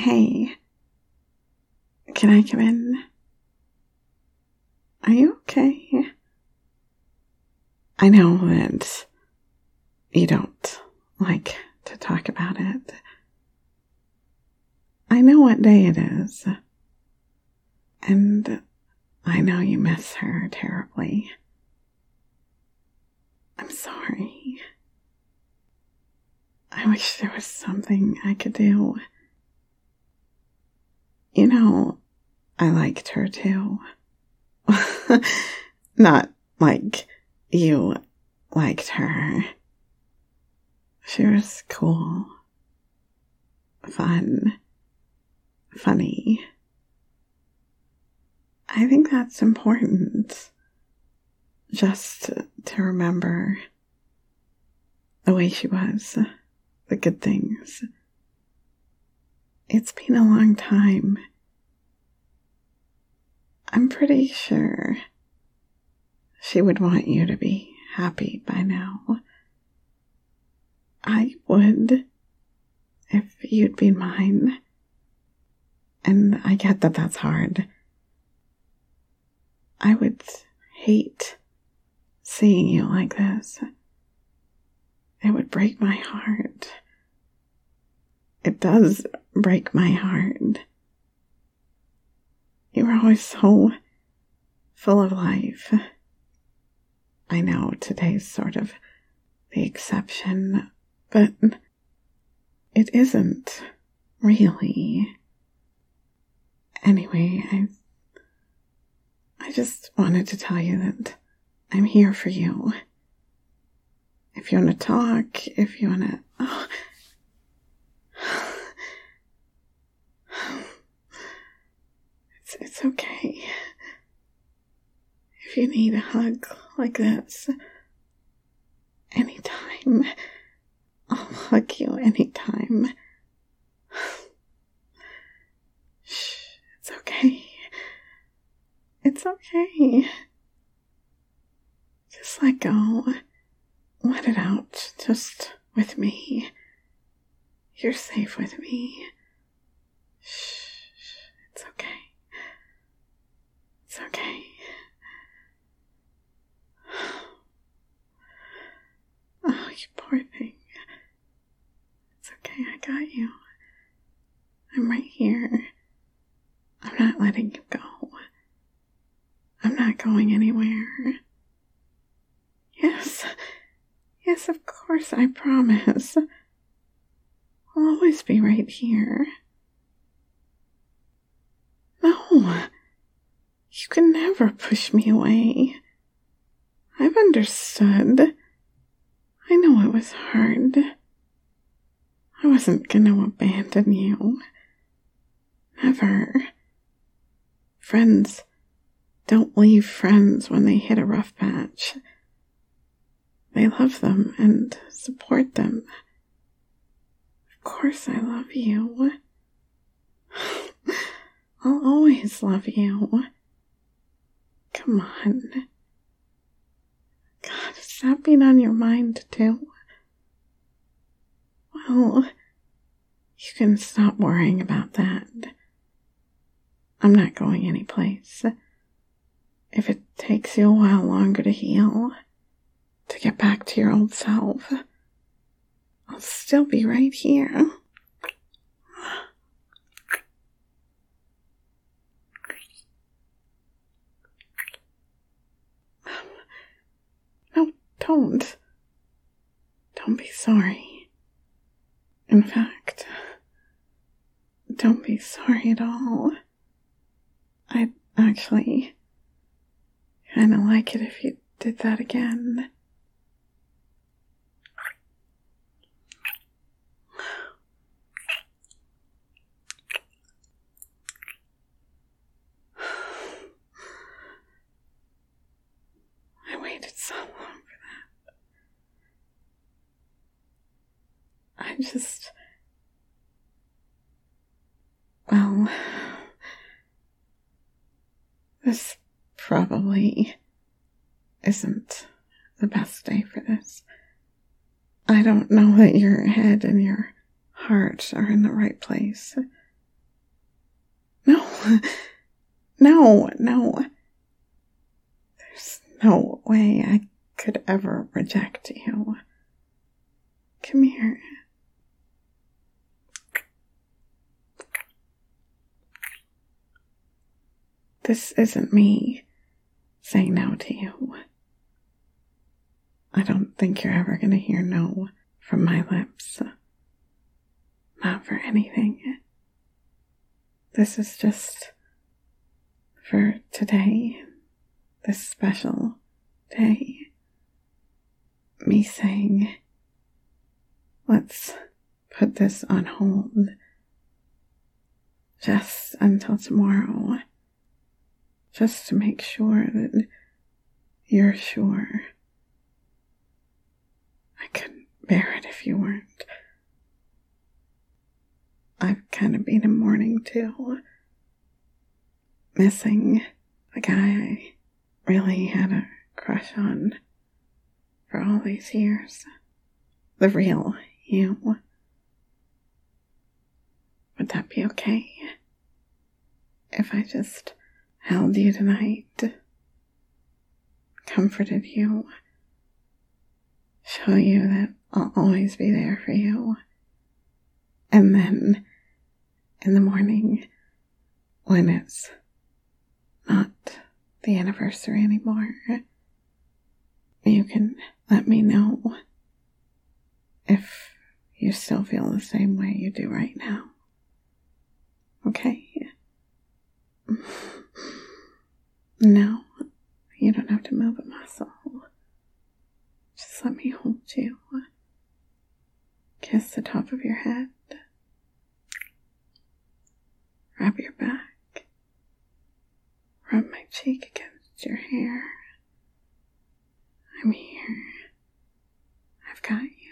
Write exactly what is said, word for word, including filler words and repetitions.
Hey, can I come in? Are you okay? I know that you don't like to talk about it. I know what day it is. And I know you miss her terribly. I'm sorry. I wish there was something I could do. You know, I liked her too. Not like you liked her. She was cool, fun, funny. I think that's important, just to remember the way she was, the good things. It's been a long time. I'm pretty sure she would want you to be happy by now. I would, if you'd be mine. And I get that that's hard. I would hate seeing you like this. It would break my heart. It does break my heart. You were always so full of life. I know today's sort of the exception, but it isn't really. Anyway, I I just wanted to tell you that I'm here for you. If you want to talk, if you want to... Oh. It's, it's okay. If you need a hug like this, anytime, I'll hug you anytime. Shh, it's okay. It's okay. Just let go. Let it out, just with me. You're safe with me. Shh, it's okay. It's okay. Oh, you poor thing. It's okay, I got you. I'm right here. I'm not letting you go. I'm not going anywhere. Yes. Yes, of course, I promise. I'll always be right here. No. You can never push me away. I've understood. I know it was hard. I wasn't going to abandon you. Never. Friends don't leave friends when they hit a rough patch. They love them and support them. Of course I love you. I'll always love you. Come on. God, is that been on your mind too? Well, you can stop worrying about that. I'm not going anyplace. If it takes you a while longer to heal, to get back to your old self, I'll still be right here. No, don't. Don't be sorry. In fact, don't be sorry at all. I'd actually kind of like it if you did that again. I waited so long for that. I just... Well... This probably isn't the best day for this. I don't know that your head and your heart are in the right place. No, no, no. There's no way I could ever reject you. Come here. This isn't me saying no to you. I don't think you're ever going to hear no from my lips. Not for anything. This is just for today, this special day. Me saying, let's put this on hold just until tomorrow. Just to make sure that you're sure. I couldn't bear it if you weren't. I've kind of been in mourning too. Missing the guy I really had a crush on for all these years. The real you. Would that be okay? If I just held you tonight, comforted you, show you that I'll always be there for you. And then, in the morning, when it's not the anniversary anymore, you can let me know if you still feel the same way you do right now. Okay? No, you don't have to move a muscle. Just let me hold you. Kiss the top of your head. Rub your back. Rub my cheek against your hair. I'm here. I've got